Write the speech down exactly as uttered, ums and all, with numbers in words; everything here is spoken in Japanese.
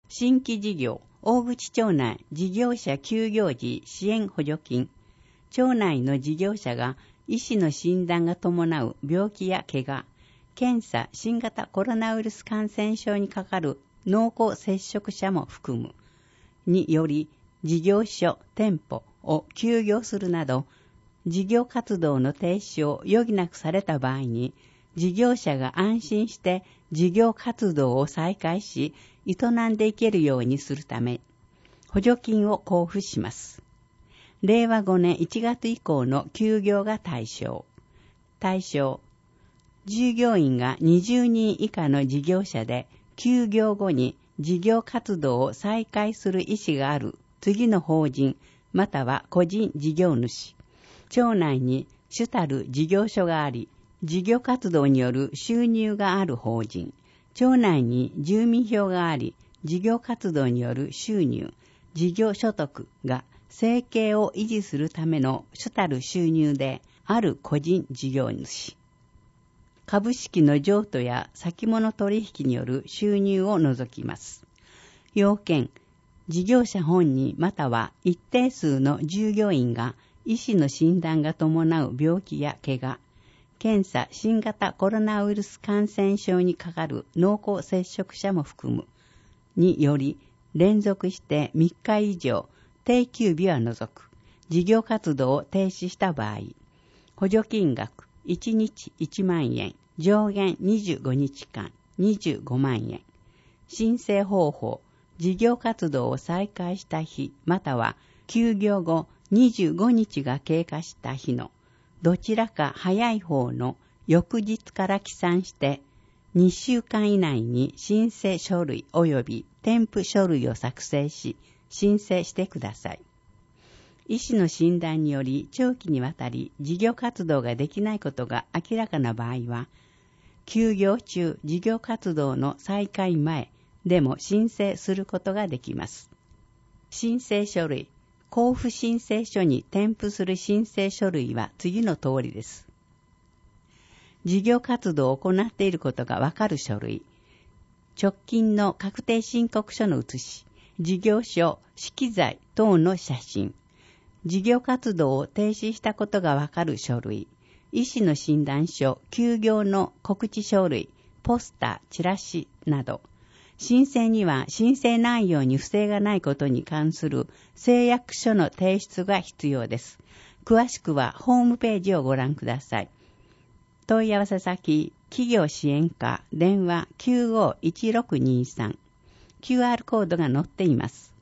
新規事業、大口町内事業者休業時支援補助金、町内の事業者が医師の診断が伴う病気や怪我、検査、新型コロナウイルス感染症にかかる濃厚接触者も含む、により事業所、店舗を休業するなど、事業活動の停止を余儀なくされた場合に、事業者が安心して事業活動を再開し、営んでいけるようにするため、補助金を交付します。れいわごねんいちがつ以降の休業が対象。対象。従業員がにじゅうにん以下の事業者で、休業後に事業活動を再開する意思がある次の法人、または個人事業主。町内に主たる事業所があり、事業活動による収入がある法人。町内に住民票があり、事業活動による収入、事業所得が生計を維持するための主たる収入である個人事業主。株式の譲渡や先物取引による収入を除きます。要件、事業者本人または一定数の従業員が医師の診断が伴う病気や怪我、検査、新型コロナウイルス感染症にかかる濃厚接触者も含む、により連続してみっか以上、定休日は除く、事業活動を停止した場合、補助金額いちにちいちまんえん、上限にじゅうごにちかんにじゅうごまんえん。申請方法、事業活動を再開した日、または休業後にじゅうごにちが経過した日のどちらか早い方の翌日から起算してにしゅうかん以内に申請書類及び添付書類を作成し申請してください。医師の診断により長期にわたり事業活動ができないことが明らかな場合は、休業中事業活動の再開前でも申請することができます。申請書類、交付申請書に添付する申請書類は次の通りです。事業活動を行っていることがわかる書類、直近の確定申告書の写し、事業所、資機材等の写真、事業活動を停止したことがわかる書類、医師の診断書、休業の告知書類、ポスター、チラシなど、申請には申請内容に不正がないことに関する誓約書の提出が必要です。詳しくはホームページをご覧ください。問い合わせ先、企業支援課、電話きゅうごいちろくにさん、キューアール コードが載っています。